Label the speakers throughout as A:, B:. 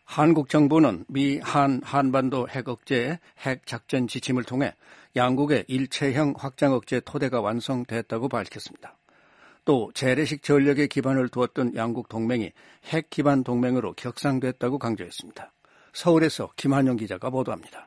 A: 한국 정부는 한반도 핵 억제 핵 작전 지침을 통해 양국의 일체형 확장 억제 토대가 완성됐다고 밝혔습니다. 또 재래식 전력에 기반을 두었던 양국 동맹이 핵 기반 동맹으로 격상됐다고 강조했습니다. 서울에서 김한영 기자가 보도합니다.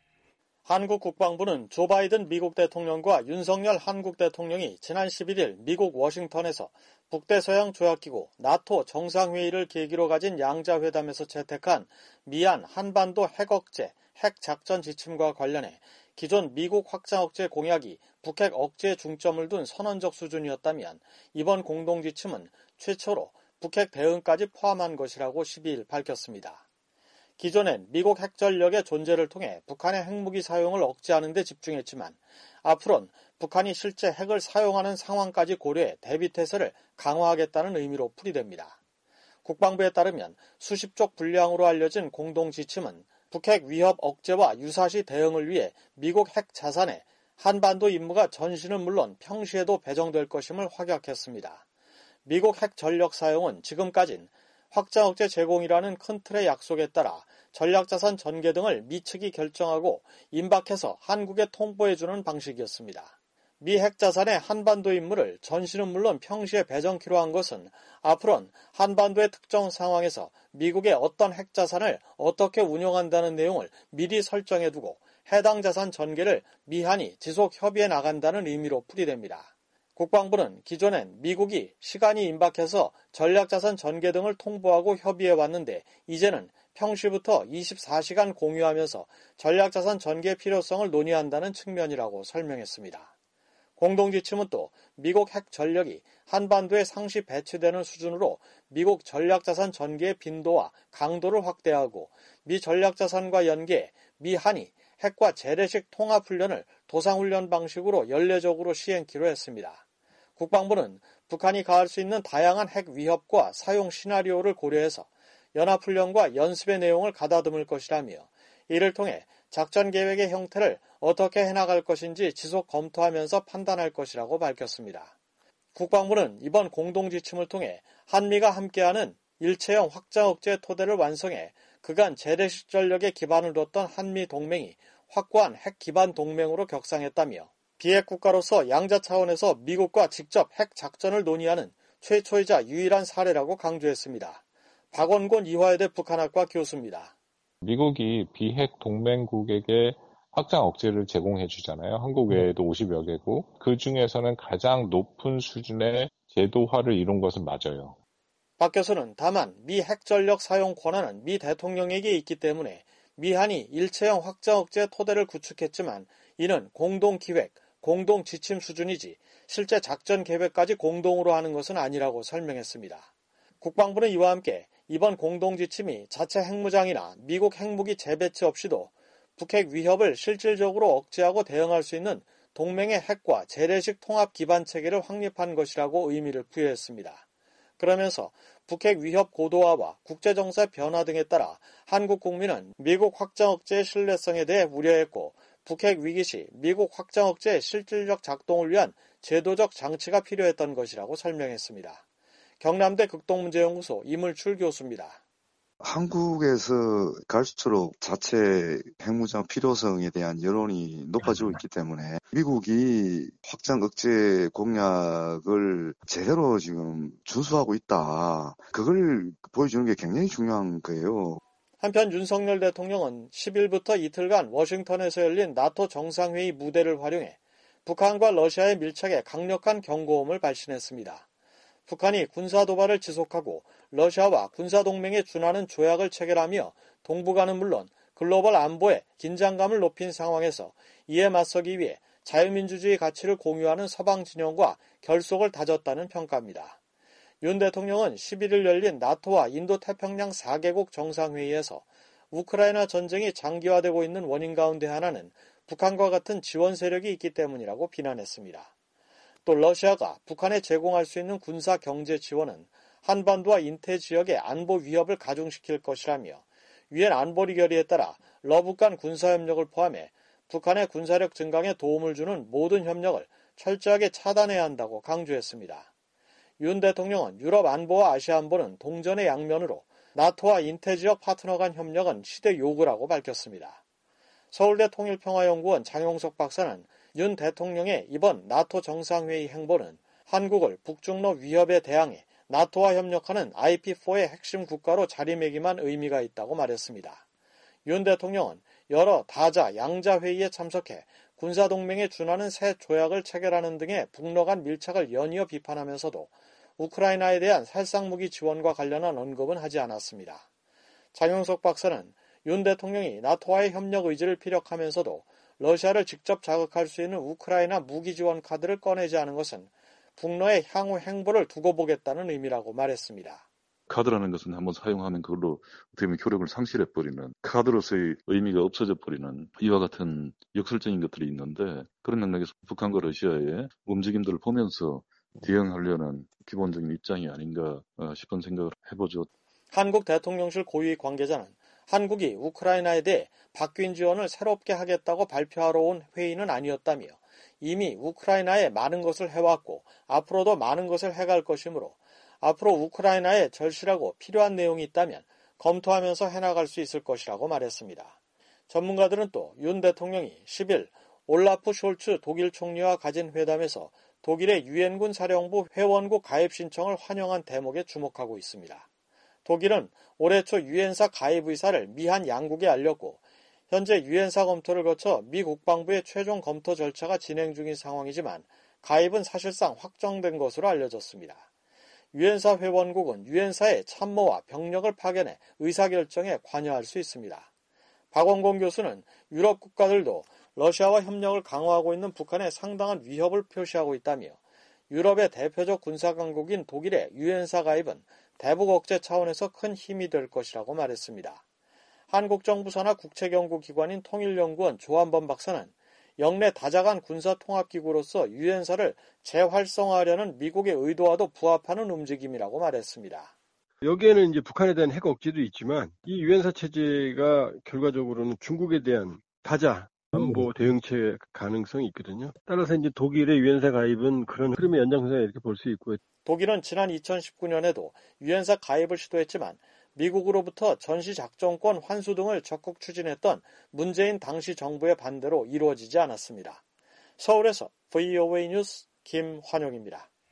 B: 한국 국방부는 조 바이든 미국 대통령과 윤석열 한국 대통령이 지난 11일 미국 워싱턴에서 북대서양 조약기구 나토 정상회의를 계기로 가진 양자회담에서 채택한 미한 한반도 핵 억제, 핵 작전 지침과 관련해 기존 미국 확장 억제 공약이 북핵 억제에 중점을 둔 선언적 수준이었다면 이번 공동지침은 최초로 북핵 대응까지 포함한 것이라고 12일 밝혔습니다. 기존엔 미국 핵전력의 존재를 통해 북한의 핵무기 사용을 억제하는 데 집중했지만 앞으로는 북한이 실제 핵을 사용하는 상황까지 고려해 대비태세를 강화하겠다는 의미로 풀이됩니다. 국방부에 따르면 수십 쪽 분량으로 알려진 공동지침은 북핵 위협 억제와 유사시 대응을 위해 미국 핵 자산에 한반도 임무가 전시는 물론 평시에도 배정될 것임을 확약했습니다. 미국 핵 전력 사용은 지금까진 확장 억제 제공이라는 큰 틀의 약속에 따라 전략자산 전개 등을 미 측이 결정하고 임박해서 한국에 통보해주는 방식이었습니다. 미 핵자산의 한반도 임무를 전시는 물론 평시에 배정키로 한 것은 앞으로는 한반도의 특정 상황에서 미국의 어떤 핵자산을 어떻게 운용한다는 내용을 미리 설정해두고 해당 자산 전개를 미한이 지속 협의해 나간다는 의미로 풀이됩니다. 국방부는 기존엔 미국이 시간이 임박해서 전략자산 전개 등을 통보하고 협의해 왔는데 이제는 평시부터 24시간 공유하면서 전략자산 전개 필요성을 논의한다는 측면이라고 설명했습니다. 공동지침은 또 미국 핵 전력이 한반도에 상시 배치되는 수준으로 미국 전략자산 전개의 빈도와 강도를 확대하고 미 전략자산과 연계해 미한이 핵과 재래식 통합훈련을 도상훈련 방식으로 연례적으로 시행키로 했습니다. 국방부는 북한이 가할 수 있는 다양한 핵 위협과 사용 시나리오를 고려해서 연합훈련과 연습의 내용을 가다듬을 것이라며 이를 통해 작전 계획의 형태를 어떻게 해나갈 것인지 지속 검토하면서 판단할 것이라고 밝혔습니다. 국방부는 이번 공동지침을 통해 한미가 함께하는 일체형 확장 억제 토대를 완성해 그간 재래식 전력에 기반을 뒀던 한미 동맹이 확고한 핵 기반 동맹으로 격상했다며 비핵 국가로서 양자 차원에서 미국과 직접 핵 작전을 논의하는 최초이자 유일한 사례라고 강조했습니다. 박원곤 이화여대 북한학과 교수입니다.
C: 미국이 비핵 동맹국에게 확장 억제를 제공해 주잖아요. 한국 외에도 50여 개국. 그 중에서는 가장 높은 수준의 제도화를 이룬 것은 맞아요.
B: 박 교수는 다만 미 핵전력 사용 권한은 미 대통령에게 있기 때문에 미한이 일체형 확장 억제 토대를 구축했지만 이는 공동기획, 공동지침 수준이지 실제 작전 계획까지 공동으로 하는 것은 아니라고 설명했습니다. 국방부는 이와 함께 이번 공동지침이 자체 핵무장이나 미국 핵무기 재배치 없이도 북핵 위협을 실질적으로 억제하고 대응할 수 있는 동맹의 핵과 재래식 통합 기반 체계를 확립한 것이라고 의미를 부여했습니다. 그러면서 북핵 위협 고도화와 국제정세 변화 등에 따라 한국 국민은 미국 확장 억제의 신뢰성에 대해 우려했고 북핵 위기 시 미국 확장 억제의 실질적 작동을 위한 제도적 장치가 필요했던 것이라고 설명했습니다. 경남대 극동문제연구소 이물출 교수입니다.
D: 한국에서 갈수록 자체 핵무장 필요성에 대한 여론이 높아지고 있기 때문에 미국이 확장 억제 공약을 제대로 지금 준수하고 있다. 그걸 보여주는 게 굉장히 중요한 거예요.
B: 한편 윤석열 대통령은 10일부터 이틀간 워싱턴에서 열린 나토 정상회의 무대를 활용해 북한과 러시아의 밀착에 강력한 경고음을 발신했습니다. 북한이 군사도발을 지속하고 러시아와 군사동맹에 준하는 조약을 체결하며 동북아는 물론 글로벌 안보에 긴장감을 높인 상황에서 이에 맞서기 위해 자유민주주의 가치를 공유하는 서방 진영과 결속을 다졌다는 평가입니다. 윤 대통령은 11일 열린 나토와 인도태평양 4개국 정상회의에서 우크라이나 전쟁이 장기화되고 있는 원인 가운데 하나는 북한과 같은 지원 세력이 있기 때문이라고 비난했습니다. 또 러시아가 북한에 제공할 수 있는 군사 경제 지원은 한반도와 인태 지역의 안보 위협을 가중시킬 것이라며 유엔 안보리 결의에 따라 러북 간 군사협력을 포함해 북한의 군사력 증강에 도움을 주는 모든 협력을 철저하게 차단해야 한다고 강조했습니다. 윤 대통령은 유럽 안보와 아시아 안보는 동전의 양면으로 나토와 인태지역 파트너 간 협력은 시대 요구라고 밝혔습니다. 서울대 통일평화연구원 장용석 박사는 윤 대통령의 이번 나토 정상회의 행보는 한국을 북중러 위협에 대항해 나토와 협력하는 IP4의 핵심 국가로 자리매김한 의미가 있다고 말했습니다. 윤 대통령은 여러 다자, 양자 회의에 참석해 군사동맹에 준하는 새 조약을 체결하는 등의 북러 간 밀착을 연이어 비판하면서도 우크라이나에 대한 살상무기 지원과 관련한 언급은 하지 않았습니다. 장용석 박사는 윤 대통령이 나토와의 협력 의지를 피력하면서도 러시아를 직접 자극할 수 있는 우크라이나 무기 지원 카드를 꺼내지 않은 것은 북러의 향후 행보를 두고 보겠다는 의미라고 말했습니다.
E: 카드라는 것은 한번 사용하면 그걸로 어떻게 보면 효력을 상실해버리는, 카드로서의 의미가 없어져버리는 이와 같은 역설적인 것들이 있는데, 그런 맥락에서 북한과 러시아의 움직임들을 보면서 대응하려는 기본적인 입장이 아닌가 싶은 생각을 해보죠.
B: 한국 대통령실 고위 관계자는 한국이 우크라이나에 대해 바뀐 지원을 새롭게 하겠다고 발표하러 온 회의는 아니었다며 이미 우크라이나에 많은 것을 해왔고 앞으로도 많은 것을 해갈 것이므로 앞으로 우크라이나에 절실하고 필요한 내용이 있다면 검토하면서 해나갈 수 있을 것이라고 말했습니다. 전문가들은 또 윤 대통령이 10일 올라프 숄츠 독일 총리와 가진 회담에서 독일의 유엔군 사령부 회원국 가입 신청을 환영한 대목에 주목하고 있습니다. 독일은 올해 초 유엔사 가입 의사를 미한 양국에 알렸고 현재 유엔사 검토를 거쳐 미 국방부의 최종 검토 절차가 진행 중인 상황이지만 가입은 사실상 확정된 것으로 알려졌습니다. 유엔사 회원국은 유엔사의 참모와 병력을 파견해 의사결정에 관여할 수 있습니다. 박원공 교수는 유럽 국가들도 러시아와 협력을 강화하고 있는 북한에 상당한 위협을 표시하고 있다며 유럽의 대표적 군사강국인 독일의 유엔사 가입은 대북 억제 차원에서 큰 힘이 될 것이라고 말했습니다. 한국 정부 산하 국책연구기관인 통일연구원 조한범 박사는 영내 다자간 군사통합기구로서 유엔사를 재활성화하려는 미국의 의도와도 부합하는 움직임이라고 말했습니다.
F: 여기에는 이제 북한에 대한 핵 억지도 있지만 이 유엔사 체제가 결과적으로는 중국에 대한 다자 안보 대응체 가능성이 있거든요. 따라서 이제 독일의 유엔사 가입은 그런 흐름의 연장선이다 이렇게 볼 수 있고요.
B: 독일은 지난 2019년에도 유엔사 가입을 시도했지만 미국으로부터 전시작전권 환수 등을 적극 추진했던 문재인 당시 정부의 반대로 이루어지지 않았습니다. 서울에서 VOA 뉴스 김환용입니다.